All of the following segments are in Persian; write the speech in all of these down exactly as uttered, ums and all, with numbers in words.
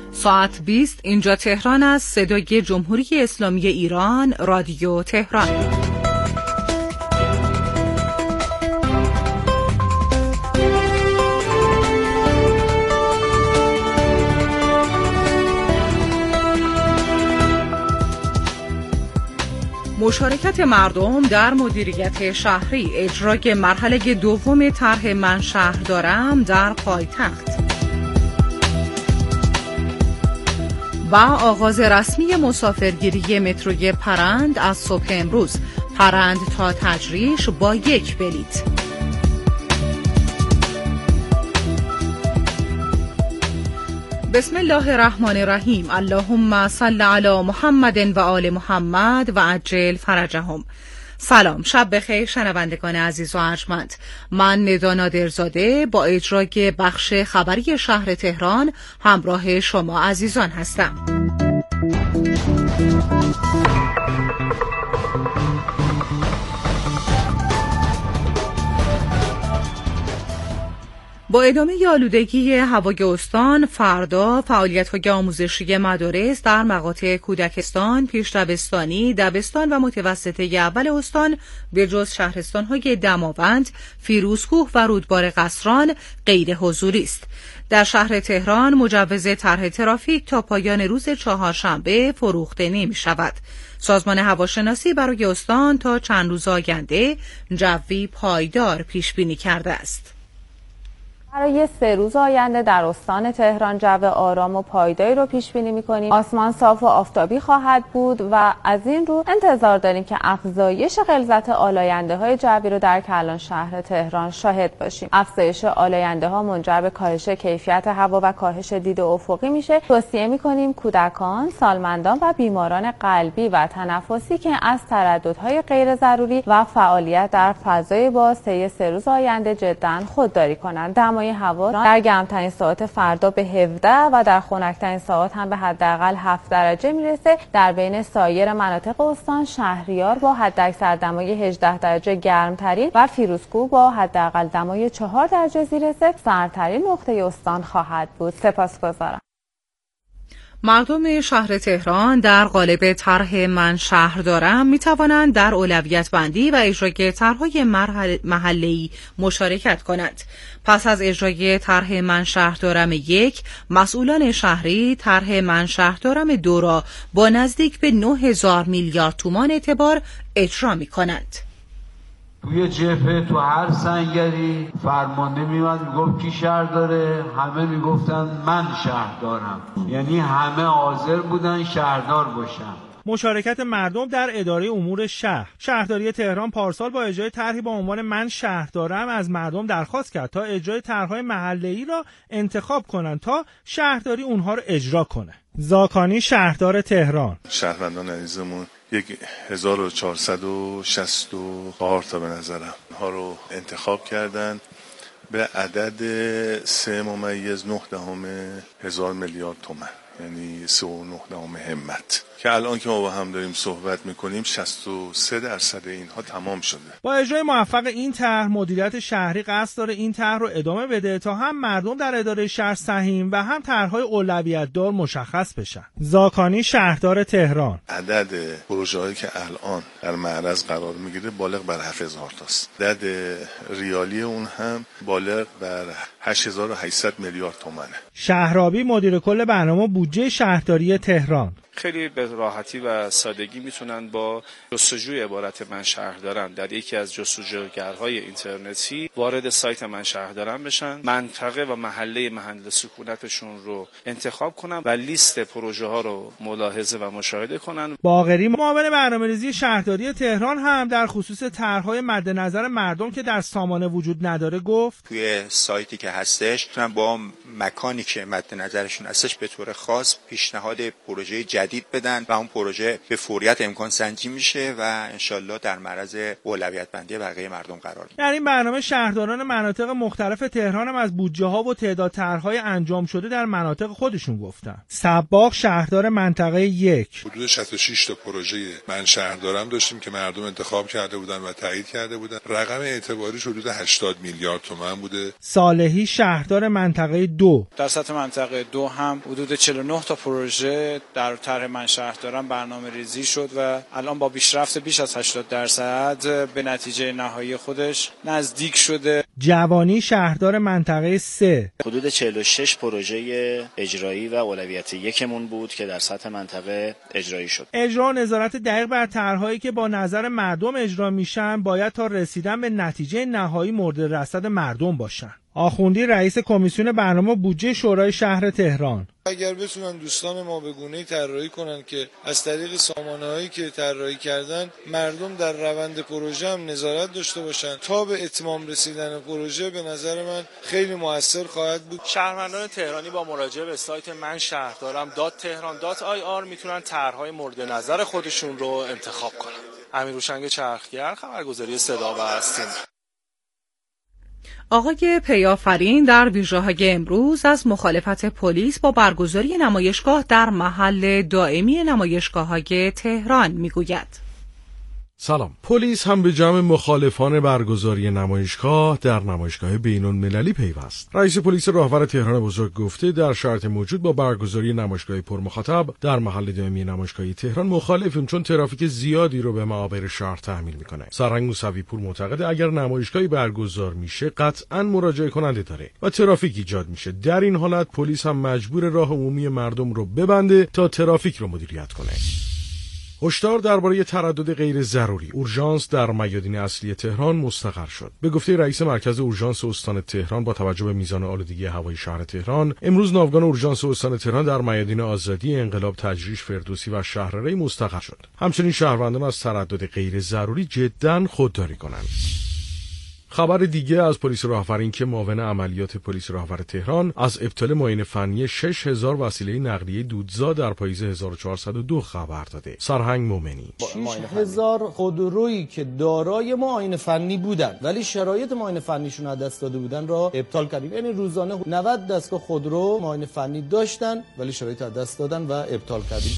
ساعت بیست اینجا تهران است. صدای جمهوری اسلامی ایران، رادیو تهران. مشارکت مردم در مدیریت شهری، اجرای مرحله دوم طرح من شهر دارم در پایتخت و آغاز رسمی مسافرگیری متروی پرند از صبح امروز. پرند تا تجریش با یک بلیت. بسم الله الرحمن الرحیم. اللهم صل علی محمد و آل محمد و عجل فرجهم. سلام، شب بخیر شنوندگان عزیز و ارجمند. من ندا نادرزاده با اجرای بخش خبری شهر تهران همراه شما عزیزان هستم. با ادامه آلودگی هوای استان، فردا فعالیت‌های آموزشی مدارس در مقاطع کودکستان، پیش‌دبستانی، دبستان و متوسطه اول استان به جز شهرستان‌های دماوند، فیروزکوه و رودبار قصران غیر حضوری است. در شهر تهران مجوز طرح ترافیک تا پایان روز چهارشنبه فروخته نمی‌شود. سازمان هواشناسی برای استان تا چند روز آینده جوی پایدار پیش بینی کرده است. برای سه روز آینده در استان تهران جو آرام و پایداری رو پیش بینی می‌کنیم. آسمان صاف و آفتابی خواهد بود و از این رو انتظار داریم که افزایش غلظت آلاینده‌های جوی رو در کلان شهر تهران شاهد باشیم. افزایش آلاینده‌ها منجر به کاهش کیفیت هوا و کاهش دید افقی میشه. توصیه می‌کنیم کودکان، سالمندان و بیماران قلبی و تنفسی که از ترددهای غیر ضروری و فعالیت در فضای باز طی سه روز آینده جداً خودداری کنند. هوا در گرمترین ساعات فردا به هفده و در خنکترین ساعات هم به حداقل هفت درجه میرسه. در بین سایر مناطق استان شهریار با حداکثر دمای هجده درجه گرمترین و فیروزکوه با حداقل دمای چهار درجه زیر صفر سردترین نقطه استان خواهد بود. سپاسگزارم. مردم شهر تهران در قالب طرح من شهر دارم می توانند در اولویت بندی و اجرای طرح‌های محله‌ای مشارکت کنند. پس از اجرای طرح من شهر دارم یک، مسئولان شهری طرح من شهر دارم دو را با نزدیک به نه هزار میلیارد تومان اعتبار اجرا می کنند. توی جبهه تو هر سنگری فرمانده میومد میگفت کی شهر داره، همه میگفتن من شهر دارم، یعنی همه حاضر بودن شهردار باشن. مشارکت مردم در اداره امور شهر. شهرداری تهران پارسال با اجرای طرحی با عنوان من شهر دارم از مردم درخواست کرد تا اجرای طرح‌های محله‌ای را انتخاب کنند تا شهرداری اونها را اجرا کنه. زاکانی شهردار تهران: شهروندان عزیزمون یک هزار و چهارصد و شصت و چهار تا به نظرم ها رو انتخاب کردن به عدد سه ممیز نه دهم هزار میلیارد تومان، یعنی سه و نه دهم همت، که الان که ما با هم داریم صحبت میکنیم شصت و سه درصد اینها تمام شده. با اجرای موفق این طرح مدیریت شهری قصد داره این طرح رو ادامه بده تا هم مردم در اداره شهر سهیم و هم طرح‌های اولویت دار مشخص بشن. زاکانی شهردار تهران: عدد پروژه‌هایی که الان در معرض قرار میگیره بالغ بر هفت هزار تاست. عدد ریالی اون هم بالغ بر هشت هزار و هشتصد میلیارد تومانه. شهرابی مدیر کل برنامه بودجه شهرداری تهران: خیلی به راحتی و سادگی میتونن با جستجوی عبارت من شهر دارم در یکی از جستجوگرهای اینترنتی وارد سایت من شهر دارم بشن، منطقه و محله محل سکونتشون رو انتخاب کنن و لیست پروژه ها رو ملاحظه و مشاهده کنن. باقری معاون برنامه‌ریزی شهرداری تهران هم در خصوص طرح‌های مد نظر مردم که در سامانه وجود نداره گفت: توی سایتی که هستش با مکانی که مد نظرشون هستش به طور خاص پیشنهاد پروژه جدید جدید بدن و اون پروژه به فوریت امکان سنجی میشه و انشالله در معرض اولویت بندی بقیه مردم قرار میگیره. در این برنامه شهرداران مناطق مختلف تهران هم از بودجه ها و تعداد طرح‌های انجام شده در مناطق خودشون گفتن. سباق شهردار منطقه یک: حدود شصت و شش تا پروژه من شهردارم داشتیم که مردم انتخاب کرده بودن و تایید کرده بودن. رقم اعتباریش حدود هشتاد میلیارد تومان بوده. صالحی شهردار منطقه دو: در سطح منطقه دو هم حدود چهل و نه تا پروژه در طرح من شهردارم برنامه‌ریزی شد و الان با پیشرفت بیش از هشتاد درصد به نتیجه نهایی خودش نزدیک شده. جوانی شهردار منطقه سه: حدود چهل و شش پروژه اجرایی و اولویت یکمون بود که در سطح منطقه اجرایی شد. اجرا و نظارت دقیق بر طرح‌هایی که با نظر مردم اجرا میشن باید تا رسیدن به نتیجه نهایی مورد رصد مردم باشن. آخوندی رئیس کمیسیون برنامه بودجه شورای شهر تهران: اگر بتونن دوستان ما به گونه‌ای طراحی کنن که از طریق سامانه‌هایی که طراحی کردن مردم در روند پروژه هم نظارت داشته باشن تا به اتمام رسیدن پروژه، به نظر من خیلی موثر خواهد بود. شهروندان تهرانی با مراجعه به سایت من شهردارم دات تهران دات آی آر میتونن طرح‌های مورد نظر خودشون رو انتخاب کنن. امیر هوشنگ چرخگر، خبرگزاری صدا و هستیم. آقای پیافرین در ویژه‌های امروز از مخالفت پلیس با برگزاری نمایشگاه در محل دائمی نمایشگاه‌های تهران میگوید. سلام. پلیس هم به جمع مخالفان برگزاری نمایشگاه در نمایشگاه بین‌المللی پیوست. رئیس پلیس راهور تهران بزرگ گفته در شرایط موجود با برگزاری نمایشگاه پرمخاطب در محل دائمی نمایشگاه تهران مخالفیم، چون ترافیک زیادی رو به معابر شهر تحمیل میکنه. سرهنگ موسوی پور معتقده اگر نمایشگاهی برگزار میشه قطعاً مراجعه کننده داره و ترافیک ایجاد میشه. در این حالت پلیس هم مجبور راه عمومی مردم رو ببنده تا ترافیک رو مدیریت کنه. هشدار درباره تردد غیر ضروری. اورژانس در میادین اصلی تهران مستقر شد. به گفته رئیس مرکز اورژانس استان تهران، با توجه به میزان آلودگی هوای شهر تهران، امروز ناوگان اورژانس استان تهران در میادین آزادی، انقلاب، تجریش، فردوسی و شهرری مستقر شد. همچنین شهروندان از تردد غیر ضروری جداً خودداری کنند. خبر دیگه از پلیس راهور که معاون عملیات پلیس راهور تهران از ابطال معاینه فنی شش هزار وسیله نقلیه دودزا در پاییز هزار و چهارصد و دو خبر داده. سرهنگ مومنی: شش هزار خودرویی که دارای معاینه فنی بودن ولی شرایط معاینه فنیشون از دست داده بودن را ابطال کردیم. یعنی روزانه نود دستگاه خودرو معاینه فنی داشتن ولی شرایط از دست دادن و ابطال کردیم.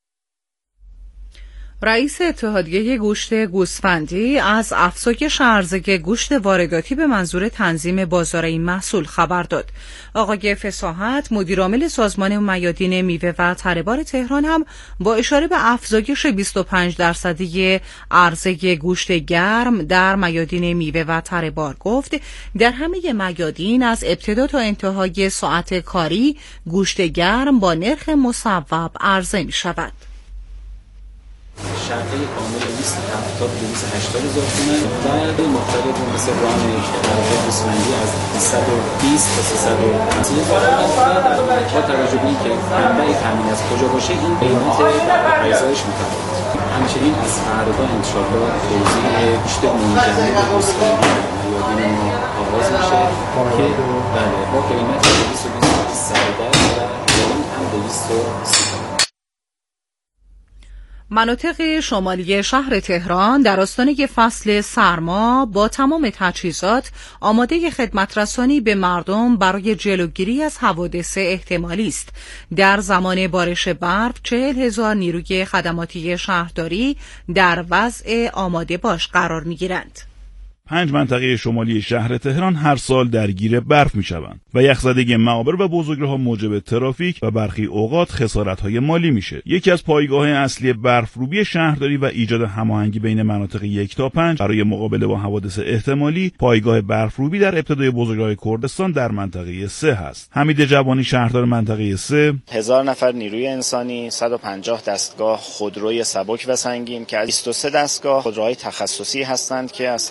رئیس اتحادیه گوشت گوسفندی از افزایش عرضه گوشت وارداتی به منظور تنظیم بازار این محصول خبر داد. آقای فصاحت، مدیرعامل سازمان میادین میوه و تره‌بار تهران، هم با اشاره به افزایش بیست و پنج درصدی عرضه گوشت گرم در میادین میوه و تره‌بار گفت در همه میادین از ابتدا تا انتهای ساعت کاری گوشت گرم با نرخ مصوب عرضه می شود. شرطه کامل بیست هفتاد تا بیست هشتاد هزار تومان و مختلف مثل ران گوسفندی از دویست و بیست تا سیصد و سی با توجه به اینکه منبع تامین از کجا باشه این قیمت افزایش می‌کنه. همچنین از فردا انشالله توزیع گوشت منجمد گوسفندی میادین ما آغاز میشه که بله با قیمت دویست و بیست تا سیصد و الان هم دویست و سی. مناطق شمالی شهر تهران در آستانه فصل سرما با تمام تجهیزات آماده خدمت رسانی به مردم برای جلوگیری از حوادث احتمالی است. در زمان بارش برف چهل هزار نیروی خدماتی شهرداری در وضع آماده باش قرار می‌گیرند. پنج منطقه شمالی شهر تهران هر سال درگیر برف میشوند و یخزدگی معابر و بزرگراه‌ها موجب ترافیک و برخی اوقات خسارت‌های مالی میشه. یکی از پایگاه‌های اصلی برفروبی شهرداری و ایجاد هماهنگی بین مناطق یک تا پنج برای مقابله با حوادث احتمالی، پایگاه برفروبی در ابتدای بزرگراه کردستان در منطقه سه هست. حمید جوانی شهردار منطقه سه: هزار نفر نیروی انسانی، صد و پنجاه دستگاه خودروی سبک و سنگین که از بیست و سه دستگاه خودروهای تخصصی هستند که از طرف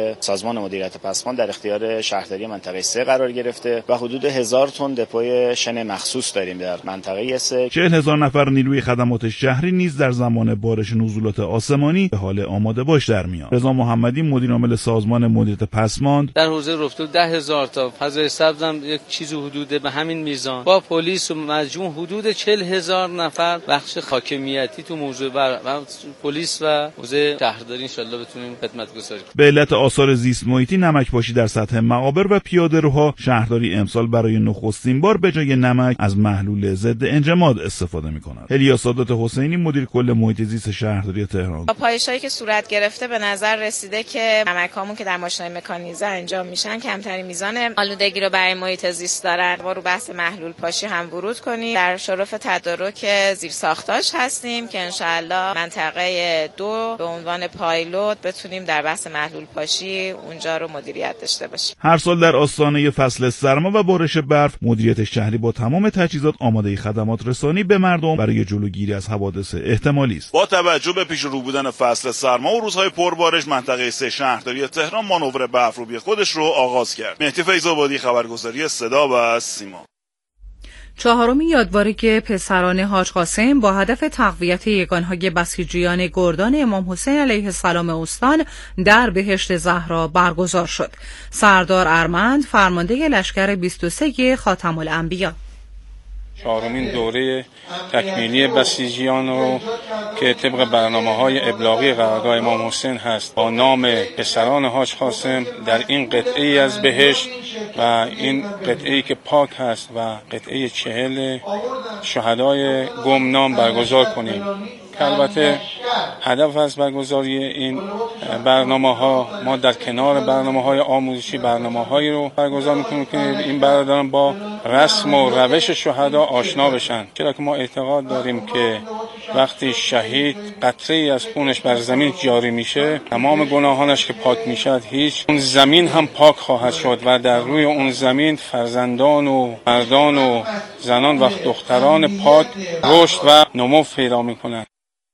اختیار سازمان مدیریت پسماند در اختیار شهرداری منطقه سه قرار گرفته و حدود هزار تن دپوی شن مخصوص داریم در منطقه سه. چهل هزار نفر نیروی خدمات شهری نیز در زمان بارش نزولات آسمانی به حال آماده باش در میاد. رضا محمدی مدیر عامل سازمان مدیریت پسماند در حوزه رفتو ده هزار تا، فضای سبز هم یک چیز حدود به همین میزان، با پلیس و مجموع حدود چهل هزار نفر بخش حاکمیتی تو موضوع بر و پلیس و حوزه شهرداری ان شاء الله بتونیم خدمت گذاری کنیم. به علت آثار زیست محیطی نمک‌پاشی در سطح مقابر و پیاده‌روها، شهرداری امسال برای نخستین بار به جای نمک از محلول ضد انجماد استفاده می‌کند. الیا سادات حسینی مدیر کل محیط زیست شهرداری تهران: با پایش‌هایی که صورت گرفته به نظر رسیده که نمک‌هامون که در ماشین‌های مکانیزه انجام میشن کمترین میزان آلودگی رو برای محیط زیست دارن. ما رو بحث محلول پاشی هم ورود کنیم. در شرف تدارک زیرساختاش هستیم که انشالله منطقه دو به عنوان پایلوت بتونیم در بحث محلول پاشی اونجا رو مدیریت داشته باشیم. هر سال در آستانه فصل سرما و بارش برف، مدیریت شهری با تمام تجهیزات آماده خدمات رسانی به مردم برای جلوگیری از حوادث احتمالی است. با توجه به پیش رو بودن فصل سرما و روزهای پربارش، منطقه سه شهرداری تهران مانور برفروبی خودش رو آغاز کرد. مهدی فیض‌آبادی، خبرگزاری صدا و سیما. چهارمین یادوارگی پسران حاج قاسم با هدف تقویت یگانهای بسیجیان گردان امام حسین علیه السلام استان در بهشت زهرا برگزار شد. سردار ارمند، فرمانده لشکر بیست و سه خاتم الانبیا: چهارمین دوره تکمیلی بسیجیان رو که طبق برنامه‌های ابلاغی قرارگاه امام حسین هست با نام پسران حاج قاسم در این قطعه از بهشت و این قطعه‌ای که پاک هست و قطعه چهل شهدای گمنام برگزار کنیم. که البته هدف از برگزاری این برنامه‌ها، ما در کنار برنامه‌های آموزشی برنامه‌هایی رو برگزار می‌کنیم که این برادران با رسم و روش شهدا آشنا بشن، چرا که ما اعتقاد داریم که وقتی شهید قطره‌ای از خونش بر زمین جاری میشه، تمام گناهانش که پاک میشد، هیچ اون زمین هم پاک خواهد شد و در روی اون زمین فرزندان و مردان و زنان و دختران پاک رشد و نمو پیدا می‌کنند.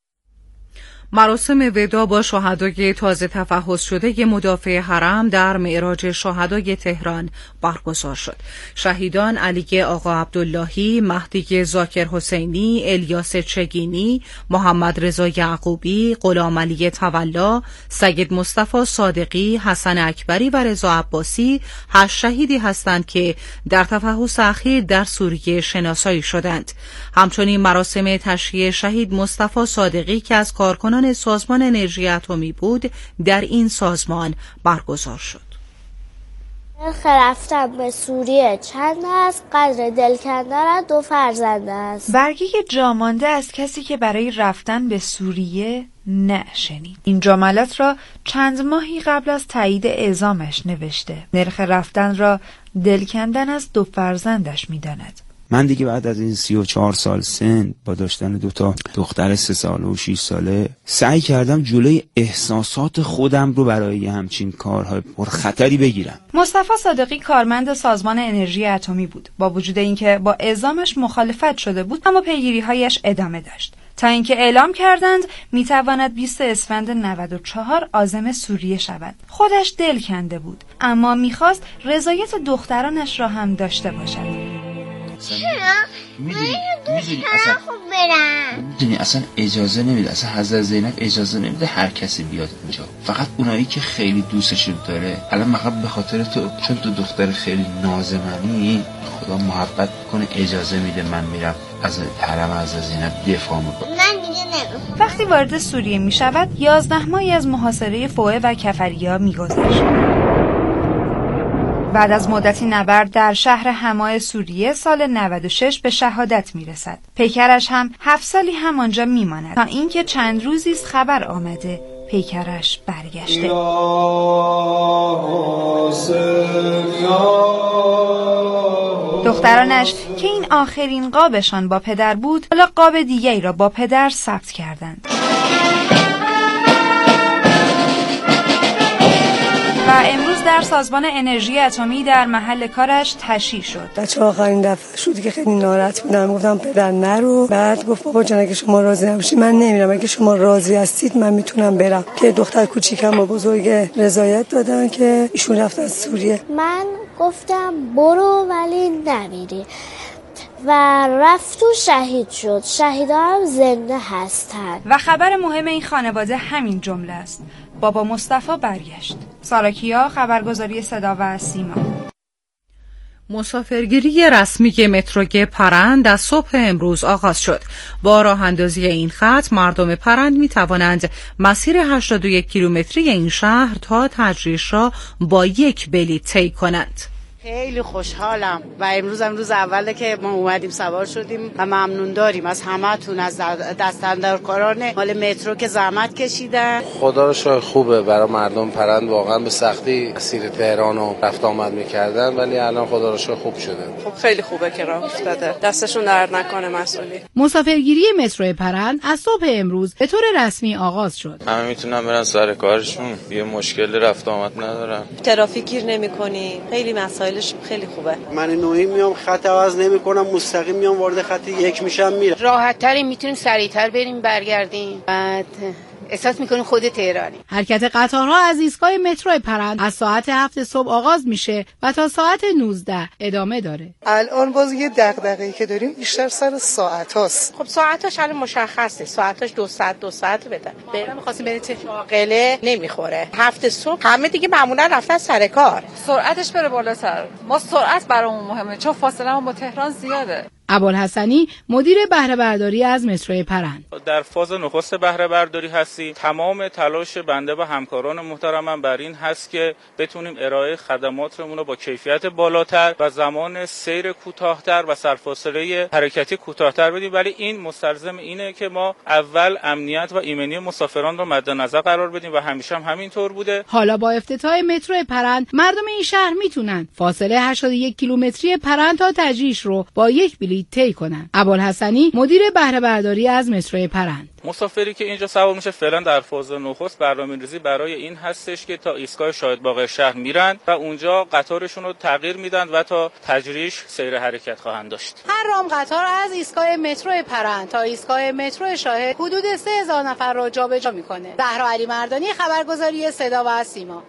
مراسم ودا با شهدای تازه تفحص شده مدافع حرم در معراج شهدای تهران برگزار شد. شهیدان علی آقا عبداللهی، مهدی ذاکر حسینی، الیاس چگینی، محمد رضا یعقوبی، غلام علی تولا، سید مصطفی صادقی، حسن اکبری و رضا عباسی هشت شهیدی هستند که در تفحص اخیر در سوریه شناسایی شدند. همچنین مراسم تشییع شهید مصطفی صادقی که از کارکنان سازمان انرژی اتمی بود در این سازمان برگزار شد. نرخ رفتن به سوریه چند است؟ قدر دل کندن دو فرزند است. برگه جامانده از کسی که برای رفتن به سوریه نشنید. این جملات را چند ماهی قبل از تایید اعزامش نوشته. نرخ رفتن را دل کندن از دو فرزندش می‌داند. من دیگه بعد از این سی و چهار سال سن با داشتن دوتا دختر سه ساله و شیش ساله سعی کردم جلوی احساسات خودم رو برای همچین کارهای پرخطری بگیرم. مصطفی صادقی کارمند سازمان انرژی اتمی بود. با وجود اینکه با اعزامش مخالفت شده بود، اما پیگیری‌هایش ادامه داشت تا اینکه اعلام کردند میتواند بیست اسفند نود و چهار عازم سوریه شود. خودش دل کنده بود، اما میخواست رضایت دخترانش را هم داشته باشد. چرا؟ میدونی میدونی اصلا خوب برم میدونی اصلا اجازه نمیده، اصلا حضرت زینب اجازه نمیده هر کسی بیاد اونجا، فقط اونایی که خیلی دوستش داره. الان مثلا به خاطر تو، چون تو دختر خیلی نازمنی، خدا محبت کنه اجازه میده من میرم از حرم حضرت زینب دفاع میکنم. من دیگه نمیرم. وقتی وارد سوریه میشود، یازده ماهی از محاصره فوئه و کفریا میگذشت. بعد از مدتی نبرد در شهر حماه سوریه سال نود و شش به شهادت میرسد. پیکرش هم هفت سالی همانجا میماند تا اینکه چند روزی است خبر آمده پیکرش برگشته. دخترانش که این آخرین قابشان با پدر بود، حالا قاب دیگری را با پدر ثبت کردند. و امروز در سازمان انرژی اتمی در محل کارش تشییع شد. بچه آخرین دفعه شدی که خیلی ناراحت بودم، گفتم پدر نرو. بعد گفت بابا جان اگه شما راضی نباشید من نمیرم، اگه شما راضی هستید من میتونم برم. که دختر کوچیکم با بزرگ رضایت دادن که ایشون رفت از سوریه. من گفتم برو ولی نمیری و رفت و شهید شد. شهیدا هم زنده هستن. و خبر مهم این خانواده همین جمله است. بابا مصطفی برگشت. سارا کیا، خبرگزاری صدا و سیما. مسافرگیری رسمی مترو پرند از صبح امروز آغاز شد. با راه اندازی این خط مردم پرند می توانند مسیر هشتاد و یک کیلومتری این شهر تا تجریش را با یک بلیط طی کنند. خیلی خوشحالم و امروز هم روز اوله که ما اومدیم سوار شدیم و ممنون داریم از همه‌تون، از دستاندرکاران مال مترو که زحمت کشیدن. خدا رو شکر خوبه برای مردم پرند، واقعا به سختی مسیر تهران رو رفت آمد می‌کردن ولی الان خدا رو شکر خوب شده. خب خیلی خوبه که راه افتاده، دستشون درد نکنه مسئولی. مسافرگیری مترو پرند از صبح امروز به طور رسمی آغاز شد. همه میتونن برن سر کارشون، یه مشکلی رفت آمد ندارن. ترافیک گیر نمی‌کنی، خیلی مسائل خیلی خوبه. من نوعی میام خط عوض نمی‌کنم، مستقیم میام وارد خط یک میشم میرم. راحت‌تر میتونیم سریع‌تر بریم برگردیم. بعد احساس میکنیم خود تهرانی. حرکت قطارها از ایستگاه مترو پرند از ساعت هفت صبح آغاز میشه و تا ساعت نوزده ادامه داره. الان باز یه دغدغه‌ای که داریم بیشتر سر ساعت هاست. خب ساعتاش الان مشخصه، ساعتاش دو ساعت دو ساعت بدن. بریم می‌خواستیم بریم شاغله نمیخوره. هفت صبح همه دیگه معمولا رفتن سر کار. سرعتش بره بالاتر. ما سرعت برامون مهمه چون فاصله با تهران زیاده. ابوالحسنی مدیر بهره برداری از مترو پرند: در فاز نخست بهره برداری هستیم. تمام تلاش بنده و همکاران محترمم بر این هست که بتونیم ارائه خدماتمون رو با کیفیت بالاتر و زمان سیر کوتاه‌تر و سرفاصله حرکتی کوتاه‌تر بدیم، ولی این مستلزم اینه که ما اول امنیت و ایمنی مسافران رو مد نظر قرار بدیم و همیشه هم همینطور بوده. حالا با افتتاح مترو پرند مردم این شهر میتونن فاصله هشتاد و یک کیلومتری پرند تا تجریش رو با یک بلیط طی کنن. ابوالحسنی مدیر بهره برداری از مترو پرند: مسافری که اینجا سوار میشه فعلا در فاز نخست برنامه‌ریزی برای این هستش که تا ایستگاه شاهدباغ شهر میرن و اونجا قطارشون رو تغییر میدن و تا تجریش سیر حرکت خواهند داشت. هر رام قطار از ایستگاه مترو پرند تا ایستگاه مترو شاهد حدود سه هزار نفر رو جابجا میکنه. زهرا علی مردانی، خبرگزاری صدا و سیما.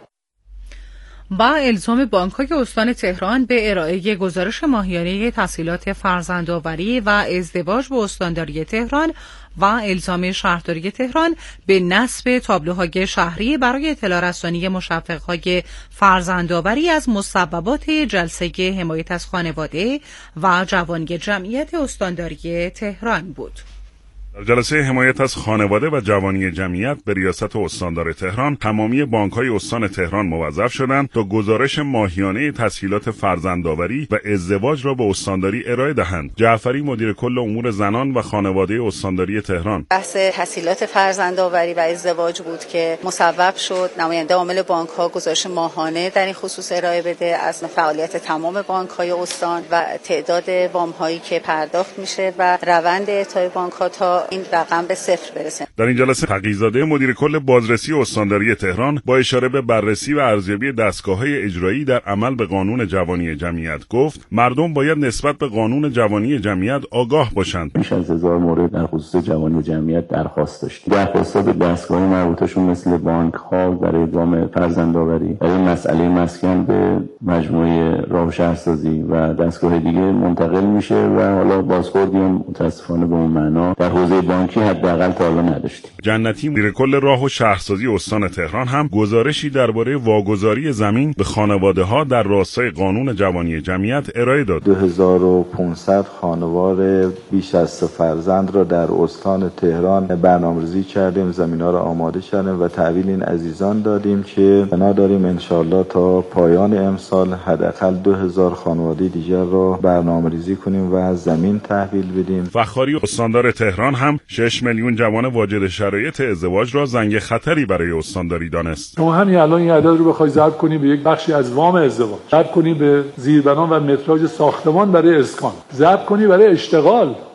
با الزام بانک‌های استان تهران به ارائه گزارش ماهیانه تسهیلات فرزندآوری و ازدواج به استانداری تهران و الزام شهرداری تهران به نصب تابلوهای شهری برای اطلاع رسانی مشوق‌های فرزندآوری از مصوبات جلسه حمایت از خانواده و جوانی جمعیت استانداری تهران بود. در جلسه حمایت از خانواده و جوانی جمعیت به ریاست استاندار تهران، تمامی بانک‌های استان تهران موظف شدند تا گزارش ماهیانه تسهیلات فرزندآوری و ازدواج را به استانداری ارائه دهند. جعفری مدیر کل امور زنان و خانواده استانداری تهران: بحث تسهیلات فرزندآوری و ازدواج بود که مصوب شد نماینده عامل بانک‌ها گزارش ماهانه در این خصوص ارائه بده از فعالیت تمام بانک‌های استان و تعداد وام‌هایی که پرداخت میشه و روند اعطای بانک‌ها تا این رقم به صفر برسه. در این جلسه تقی‌زاده مدیر کل بازرسی استانداری تهران با اشاره به بررسی و ارزیابی دستگاه‌های اجرایی در عمل به قانون جوانی جمعیت گفت مردم باید نسبت به قانون جوانی جمعیت آگاه باشند. بیش از هزار مورد در خصوص جوانی جمعیت درخواست داشتیم. درخواستات دستگاه مربوطه‌شون مثل بانک‌ها برای ادغام فرزندآوری، برای مسئله مسکن به مجموعه راه و شهرسازی و دستگاه دیگه منتقل میشه و حالا بازخوردی هم متأسفانه به اون معنا در حوزه بانکی حداقل تا حالا نداشتیم. جنتی مدیر کل راه و شهرسازی استان تهران هم گزارشی درباره واگذاری زمین به خانواده‌ها در راستای قانون جوانی جمعیت ارائه داد. دو هزار و پانصد خانوار بیش از سه فرزند را در استان تهران برنامه‌ریزی کردیم، زمین‌ها را آماده کردیم و تحویل این عزیزان دادیم که بنا داریم انشالله تا پایان امسال حداقل دو هزار خانواده دیگر را برنامه‌ریزی کنیم و زمین تحویل بدیم. فخاری استاندار تهران هم شش میلیون جوان واجد شرایط ازدواج را زنگ خطری برای استانداری دانست. شما همین الان این عدد رو بخوای ضرب کنی به یک بخشی از وام ازدواج، ضرب کنی به زیربنان و متراژ ساختمان برای اسکان، ضرب کنی برای اشتغال،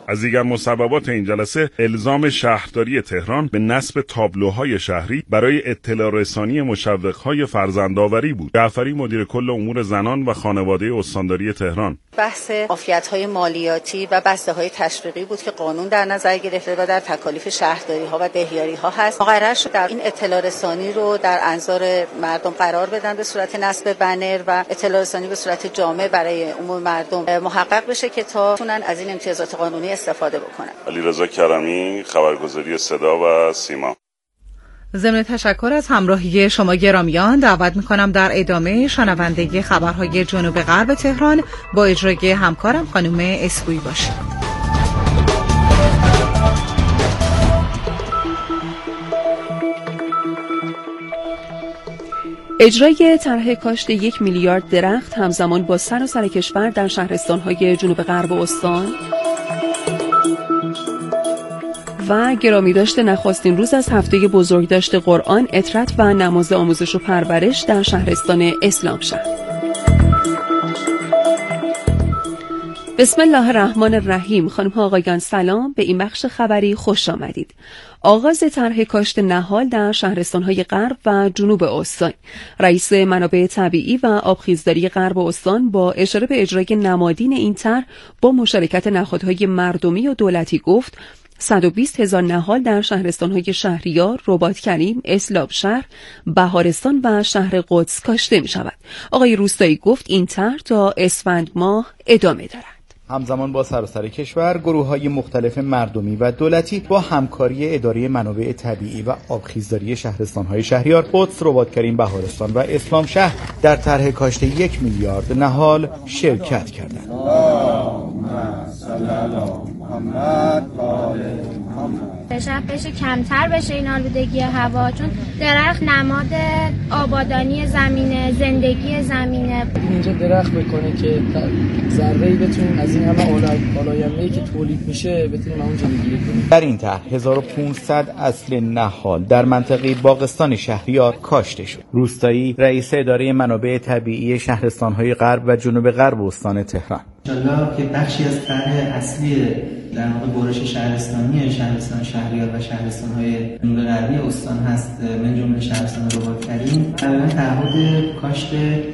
از دیگر مسببات این جلسه الزام شهرداری تهران به نصب تابلوهای شهری برای اطلاع رسانی مشوقهای فرزندآوری بود. جعفری مدیر کل امور زنان و خانواده استانداری تهران: بحث عافیت‌های مالیاتی و بسته‌های تشویقی بود که قانون در نظر گرفته و در تکالیف شهرداری‌ها و دهیاری‌ها هست. مقرر شد در این اطلاع رسانی رو در انظار مردم قرار بدن به صورت نصب بنر و اطلاع رسانی به صورت جامع برای عموم مردم محقق بشه که تا تونن از این امتیازات قانونی استفاده بکنن. علیرضا کرمی، خبرگزاری صدا و سیما. ضمن تشکر از همراهی شما گرامیان، دعوت میکنم در ادامه شنونده خبرهای جنوب غرب تهران با اجرای همکارم خانم اسکویی باشید. اجرای طرح کاشت یک میلیارد درخت همزمان با سراسر کشور در شهرستان‌های جنوب غرب استان و گرامی داشته نخستین روز از هفته بزرگداشت قرآن، عطرت و نماز آموزش و پرورش در شهرستان اسلامشهر. بسم الله الرحمن الرحیم. خانم ها آقایان سلام، به این بخش خبری خوش آمدید. آغاز طرح کاشت نهال در شهرستان‌های غرب و جنوب استان. رئیس منابع طبیعی و آبخیزداری غرب استان با اشاره به اجرای نمادین این طرح با مشارکت نهادهای مردمی و دولتی گفت صد و بیست هزار نهال در شهرستان‌های شهریار، رباط کریم، اسلامشهر، بهارستان و شهر قدس کاشته می‌شود. آقای روستایی گفت این طرح تا اسفند ماه ادامه دارد. همزمان با سراسر کشور گروه‌های مختلف مردمی و دولتی با همکاری اداره منابع طبیعی و آبخیزداری شهرستان‌های شهریار، قدس، رباط کریم، بهارستان و اسلامشهر در طرح کاشت یک میلیارد نهال شرکت کردند. بشه بشه کمتر بشه این آلودگی هوا، چون درخت نماد آبادانی زمینه، زندگی زمینه. اینجا درخت بکنه که ذره‌ای بتونیم از این همه آلاینده‌ای که تولید میشه بتونیم اونجا بگیریم. در این طرح هزار و پانصد اصل نهال در منطقه باغستان شهریار کاشته شد. روستایی رئیس اداره منابع طبیعی شهرستان‌های غرب و جنوب غرب استان تهران: انشالله که بخشی از طرح اصلی در واقع برش شهرستانی شهرستان شهریار و شهرستان‌های جنوب غربی استان هست، من جمله شهرستان رباط کریم، تقریباً تعهد کاشت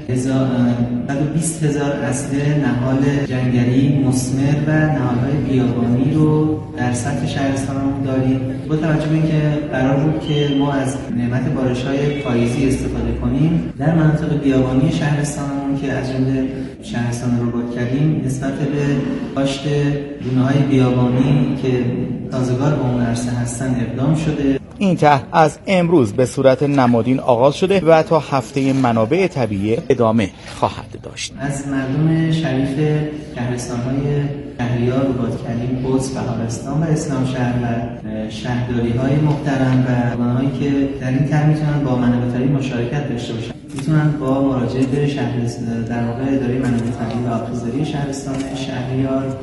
صد و بیست هزار اصل نهال جنگلی مثمر و نهال‌های بیابانی رو در سطح شهرستانمون داریم. با توجه به اینکه قرار بود که ما از نعمت بارش‌های پاییزی استفاده کنیم، در مناطق بیابانی شهرستانمون که از جمله شهرستان رباط کریم نسبت به کاشت گونه‌های بیابانی که سازگار با اون عرصه هستن اقدام شده. این طرح از امروز به صورت نمادین آغاز شده و تا هفته منابع طبیعی ادامه خواهد داشت. از مردم شریف شهرستان‌های شهریار، رباط کریم، قدس، بهارستان و اسلامشهر و شهرداری‌های محترم و ارگان‌هایی که در این طرح میتونن با منابع طبیعی مشارکت داشته باشن میتونن با مراجعه به شهر در واقع اداره منابع طبیعی و آبخیزداری شهرستان شهریار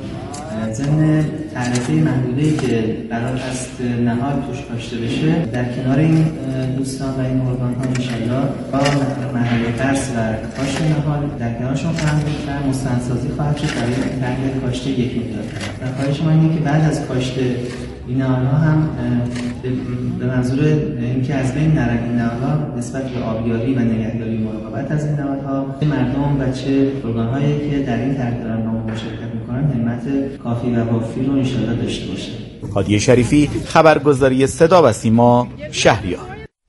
ضمن تعرفه محدوده‌ای که قرار است نهال توش کاشته بشه در کنار این دوستان و این ارگان‌ها انشالله با مرحله درس و کاشت نهال در کنارشون خواهند بود و مستندسازی خواهد شد برای طرح کاشت یک میلیارد. در خواهش ما اینه که بعد از کاشت این نهال‌ها هم به منظور اینکه از بین نرن این نهال‌ها نسبت به آبیاری و نگهداری و مراقبت از این نهال‌ها مردم و چه ارگان‌هایی که در این طرح دارن با ما مشارکت می‌کنن همت کافی و وافی رو انشالله داشته باشه. هادی شریفی، خبرگزاری صدا و سیما، شهریار.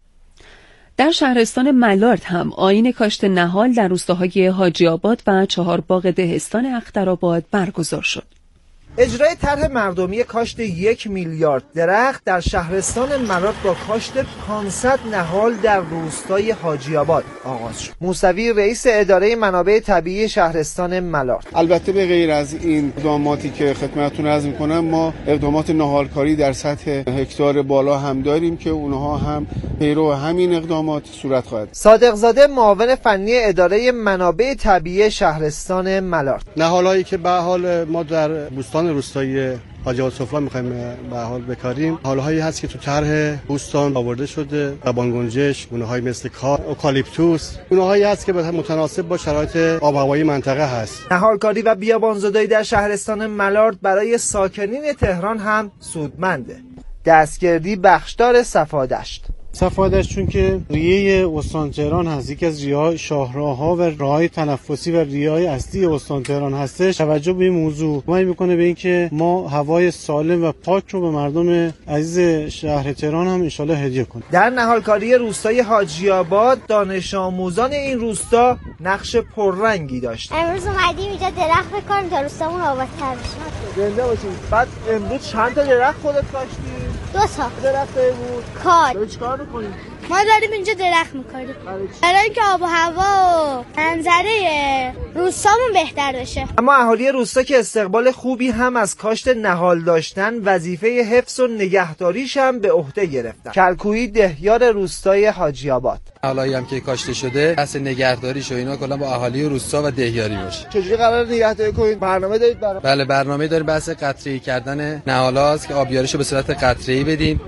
در شهرستان ملارد هم آیین کاشت نهال در روستاهای حاجی آباد و چهارباغ دهستان اخترآباد برگزار شد. اجرای طرح مردمی کاشت یک میلیارد درخت در شهرستان ملارد با کاشت پانصد نهال در روستای حاجی آباد آغاز شد. موسوی رئیس اداره منابع طبیعی شهرستان ملارد: البته به غیر از این اقداماتی که خدمتتون عرض می‌کنم، ما اقدامات نهالکاری در سطح هکتار بالا هم داریم که اونها هم پیرو همین اقدامات صورت خواهد. صادق زاده معاون فنی اداره منابع طبیعی شهرستان ملارد: نهالایی که به حال ما در بوستان روستایی حاجی آباد سفلا می‌خوایم به حال بکاریم. حالهایی هست که تو طرح بوستان آورده شده، بانگنجش، گونه‌های مثل کار، اوکالیپتوس، گونه‌هایی هست که متناسب با شرایط آب و هوایی منطقه هست. نهالکاری و بیابانزدایی در شهرستان ملارد برای ساکنین تهران هم سودمنده. دستگردی بخشدار صفادشت. صفادشت چون که ریه استان تهران هست، یکی از ریه‌های شاهراه‌ها و راه‌های تنفسی و ریه‌های اصلی استان تهران هستش، توجه به این موضوع کمک می‌کنه به اینکه ما هوای سالم و پاک رو به مردم عزیز شهر تهران هم ان شاءالله هدیه کنیم. در نهالکاری روستای حاجی آباد دانش آموزان این روستا نقش پررنگی داشت. امروز اومدیم اینجا درخت بکنیم تا روستامون آبادتر بشه. زنده باشیم. بعد امروز چند تا درخت خودت کاشتی؟ دو تا. درخت بود. کار. داری چیکار می‌کنی؟ ما داریم اینجا درخت می‌کنیم. برای اینکه آب و هوا و منظره روستامون بهتر بشه. اما اهالی روستا که استقبال خوبی هم از کاشت نهال داشتن، وظیفه حفظ و نگهداریش هم به عهده گرفتن. کلکویی دهیار روستای حاجی آباد. حالایی هم که کاشته شده، بحث نگهداریش و اینا کلا با اهالی روستا و دهیاری باشه. چجوری قرار نگهداری کنید؟ برنامه دارید برای؟ بله برنامه داریم، بحث قطره‌ای کردن نهالاست که آبیاریشو به صورت قطره‌ای بدیم.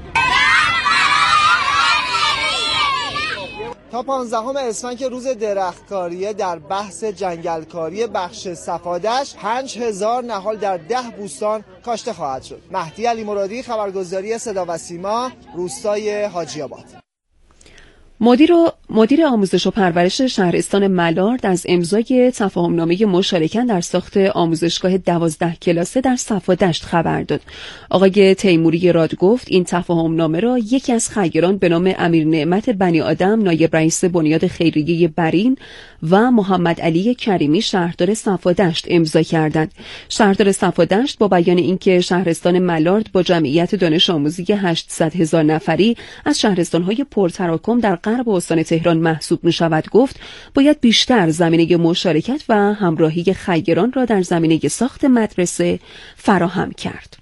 تا پانزدهم اسفند که روز درختکاریه، در بحث جنگلکاری بخش صفادشت پنج هزار نهال در ده بوستان کاشته خواهد شد. مهدی علی مرادی، خبرگزاری صدا و سیما، روستای حاجی آباد. مدیر مدیر آموزش و پرورش شهرستان ملارد از امضای تفاهمنامه مشارکت در ساخت آموزشگاه دوازده کلاسه در صفادشت خبر داد. آقای تیموری راد گفت این تفاهمنامه را یکی از خیران به نام امیر نعمت بنی آدم، نایب رئیس بنیاد خیریه برین و محمد علی کریمی، شهردار صفادشت امضا کردند. شهردار صفادشت با بیان اینکه شهرستان ملارد با جمعیت دانش آموزی هشتصد هزار نفری از شهرستان‌های پرتراکم در غرب استان تهران محسوب می شود گفت باید بیشتر زمینه مشارکت و همراهی خیران را در زمینه ساخت مدرسه فراهم کرد.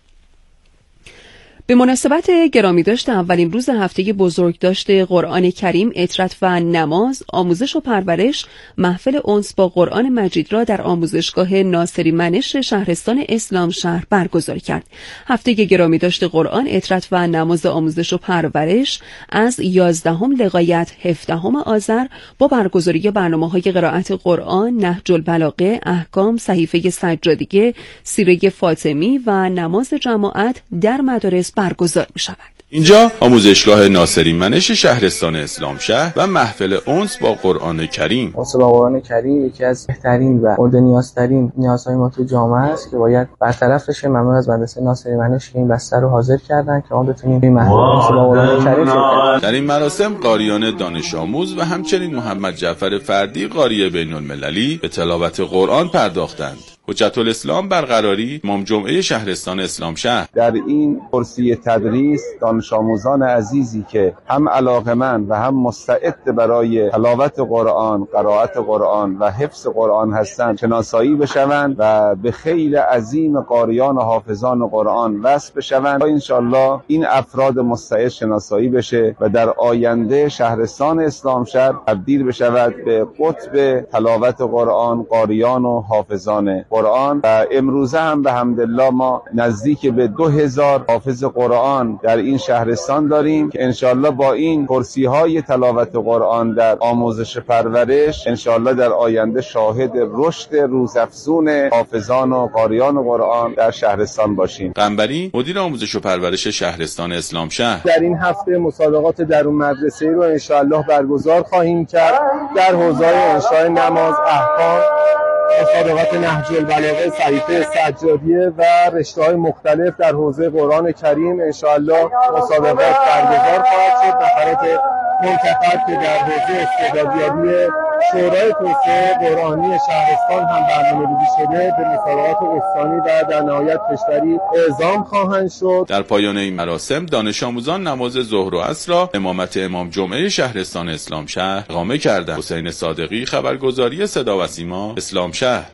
به مناسبت گرامی داشت اولین روز هفته بزرگداشت قرآن کریم، اطرت و نماز، آموزش و پرورش محفل انس با قرآن مجید را در آموزشگاه ناصری منش شهرستان اسلام شهر برگزار کرد. هفته گرامی داشت قرآن، اطرت و نماز آموزش و پرورش از یازدهم لغایت هفدهم آذر با برگزاری برنامه‌های قرائت قرآن، نهج البلاغه، احکام، صحیفه سجادیه، سیره فاطمی و نماز جماعت در مدارس برگزار می شود. اینجا آموزشگاه ناصری منش شهرستان اسلام شهر و محفل انس با قرآن کریم. انس با قرآن کریم یکی از بهترین و مورد نیازترین نیازهای ما تو جامعه است که باید برطرف بشه. ممنون از مدرسه ناصری منش که این بسته رو حاضر کردن که ما بتونیم این محفل انس با قرآن کریم شرکت. در این مراسم قاریان دانش آموز و همچنین محمد جعفر فردی قاری بین المللی به تلاوت قرآن پرداختند. حجت الاسلام برقراری، امام جمعه شهرستان اسلام شهر. در این کرسی تدریس دانش آموزان عزیزی که هم علاقه‌مند و هم مستعد برای تلاوت قرآن، قرائت قرآن و حفظ قرآن هستند شناسایی بشوند و به خیل عظیم قاریان و حافظان قرآن وصل بشوند تا انشالله این افراد مستعد شناسایی بشه و در آینده شهرستان اسلام شهر تبدیل بشود به قطب تلاوت قرآن، قاریان و حافظان قرآن. و امروزه هم به حمدالله ما نزدیک به دو هزار حافظ قرآن در این شهرستان داریم که انشالله با این کرسی های تلاوت قرآن در آموزش پرورش انشالله در آینده شاهد رشد روزافزون حافظان و قاریان قرآن در شهرستان باشیم. قنبری مدیر آموزش و پرورش شهرستان اسلام شهر: در این هفته مسابقات درون مدرسه‌ای رو انشالله برگزار خواهیم کرد در حوزه‌های انشاء نماز، احکام، مسابقات نهج البلاغه، صحیفه سجادیه و رشته‌های مختلف در حوزه قرآن کریم انشاءالله مسابقات برگزار خواهد شد. نفرات منتخب که در حوزه استعدادیابی شورای توسعه قرآنی شهرستان هم برنامه‌ریزی شده به مسابقات استانی و در نهایت کشوری اعزام خواهند شد. در پایان این مراسم دانش آموزان نماز ظهر و عصر را امامت امام جمعه شهرستان اسلام شهر اقامه کردند. حسین صادقی، خبرگزاری صدا و سیما، اسلام شهر.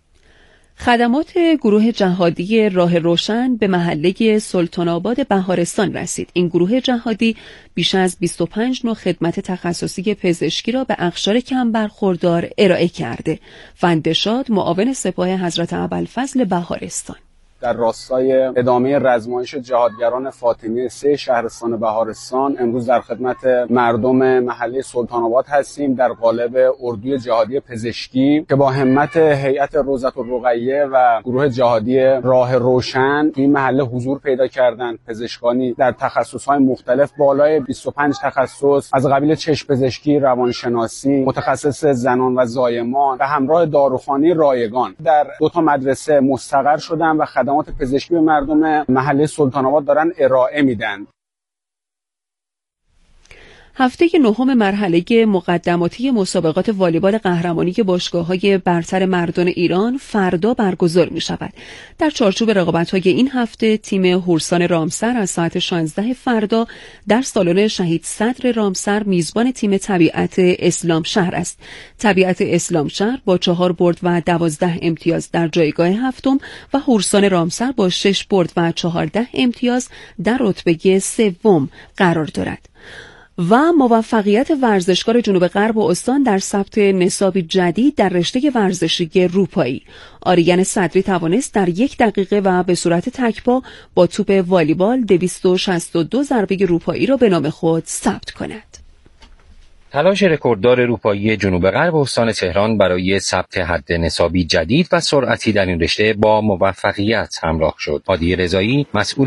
خدمات گروه جهادی راه روشن به محله سلطان آباد بهارستان رسید. این گروه جهادی بیش از بیست و پنج نوع خدمت تخصصی پزشکی را به اقشار کم برخوردار ارائه کرده. فندشاد، معاون سپاه حضرت ابوالفضل بهارستان: در راستای ادامه رزمایش جهادگران فاطمیه سه شهرستان بهارستان امروز در خدمت مردم محله سلطان آباد هستیم در قالب اردوی جهادی پزشکی که با همت هیئت روضة الرقیه و گروه جهادی راه روشن این محله حضور پیدا کردند. پزشکانی در تخصص‌های مختلف بالای بیست و پنج تخصص از قبیل چشم پزشکی، روانشناسی، متخصص زنان و زایمان و همراه داروخانه رایگان در دو تا مدرسه مستقر شدن و خدمات پزشکی به مردم محله سلطان آباد دارن ارائه میدن. هفته نهم مرحله مقدماتی مسابقات والیبال قهرمانی باشگاه‌های برتر مردان ایران فردا برگزار می‌شود. در چارچوب رقابت‌های این هفته تیم هورسان رامسر از ساعت شانزده فردا در سالن شهید صدر رامسر میزبان تیم طبیعت اسلام شهر است. طبیعت اسلام شهر با چهار برد و دوازده امتیاز در جایگاه هفتم و هورسان رامسر با شش برد و چهارده امتیاز در رتبه سوم قرار دارد. و موفقیت ورزشکار جنوب غرب استان در ثبت نصابی جدید در رشته ورزشی روپایی. آریان صدری توانست در یک دقیقه و به صورت تک‌پا با توپ والیبال دویست و شصت و دو ضربه روپایی را به نام خود ثبت کند. تلاش رکورددار روپایی جنوب غرب استان تهران برای ثبت حد نصابی جدید و سرعتی در این رشته با موفقیت همراه شد. هادی رضایی مسئول